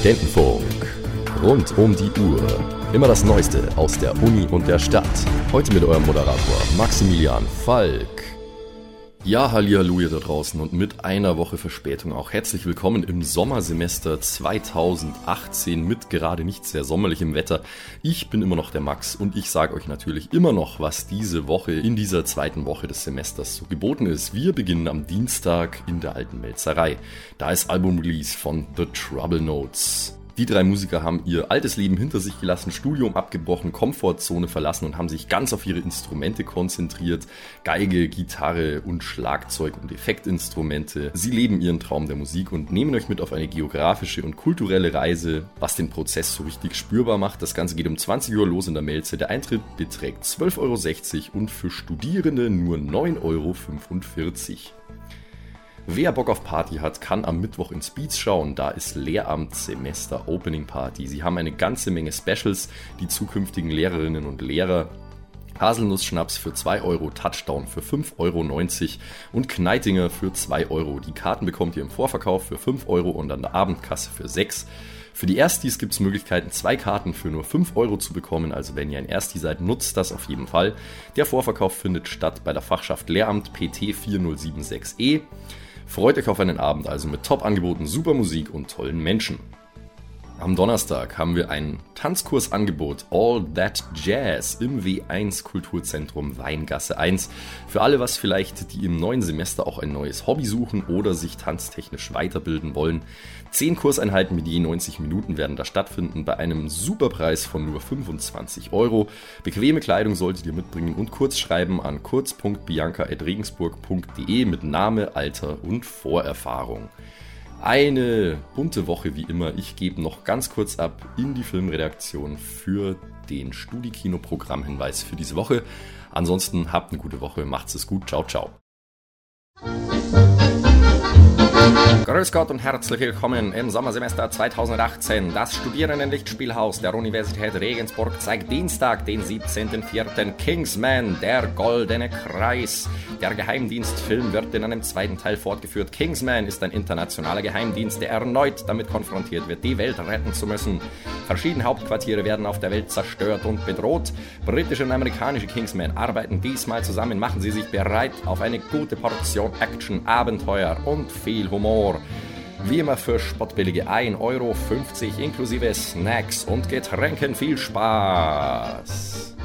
Studentenfunk. Rund um die Uhr. Immer das Neueste aus der Uni und der Stadt. Heute mit eurem Moderator Maximilian Falk. Ja, hallihallo ihr da draußen und mit einer Woche Verspätung auch herzlich willkommen im Sommersemester 2018 mit gerade nicht sehr sommerlichem Wetter. Ich bin immer noch der Max und ich sage euch natürlich immer noch, was diese Woche in dieser zweiten Woche des Semesters so geboten ist. Wir beginnen am Dienstag in der Alten Melzerei. Da ist Album-Release von The Trouble Notes. Die drei Musiker haben ihr altes Leben hinter sich gelassen, Studium abgebrochen, Komfortzone verlassen und haben sich ganz auf ihre Instrumente konzentriert. Geige, Gitarre und Schlagzeug und Effektinstrumente. Sie leben ihren Traum der Musik und nehmen euch mit auf eine geografische und kulturelle Reise, was den Prozess so richtig spürbar macht. Das Ganze geht um 20 Uhr los in der Melze. Der Eintritt beträgt 12,60 € und für Studierende nur 9,45 €. Wer Bock auf Party hat, kann am Mittwoch ins Beats schauen. Da ist Lehramt Semester Opening Party. Sie haben eine ganze Menge Specials, die zukünftigen Lehrerinnen und Lehrer. Haselnuss-Schnaps für 2 €, Touchdown für 5,90 € und Kneitinger für 2 €. Die Karten bekommt ihr im Vorverkauf für 5 € und an der Abendkasse für 6 €. Für die Erstis gibt es Möglichkeiten, 2 Karten für nur 5 € zu bekommen, also wenn ihr ein Ersti seid, nutzt das auf jeden Fall. Der Vorverkauf findet statt bei der Fachschaft Lehramt PT 4076E. Freut euch auf einen Abend also mit Top-Angeboten, super Musik und tollen Menschen. Am Donnerstag haben wir ein Tanzkursangebot All That Jazz im W1 Kulturzentrum Weingasse 1. Für alle, was vielleicht die im neuen Semester auch ein neues Hobby suchen oder sich tanztechnisch weiterbilden wollen. 10 Kurseinheiten mit je 90 Minuten werden da stattfinden bei einem Superpreis von nur 25 €. Bequeme Kleidung solltet ihr mitbringen und kurz schreiben an kurz.bianca@regensburg.de mit Name, Alter und Vorerfahrung. Eine bunte Woche wie immer. Ich gebe noch ganz kurz ab in die Filmredaktion für den Studi-Kino-Programmhinweis für diese Woche. Ansonsten habt eine gute Woche, macht's es gut, ciao, ciao. Grüß Gott und herzlich willkommen im Sommersemester 2018. Das Studierendenlichtspielhaus der Universität Regensburg zeigt Dienstag, den 17.04. Kingsman, der Goldene Kreis. Der Geheimdienstfilm wird in einem zweiten Teil fortgeführt. Kingsman ist ein internationaler Geheimdienst, der erneut damit konfrontiert wird, die Welt retten zu müssen. Verschiedene Hauptquartiere werden auf der Welt zerstört und bedroht. Britische und amerikanische Kingsmen arbeiten diesmal zusammen. Machen Sie sich bereit auf eine gute Portion Action, Abenteuer und viel Humor. Wie immer für spottbillige 1,50 € inklusive Snacks und Getränken. Viel Spaß!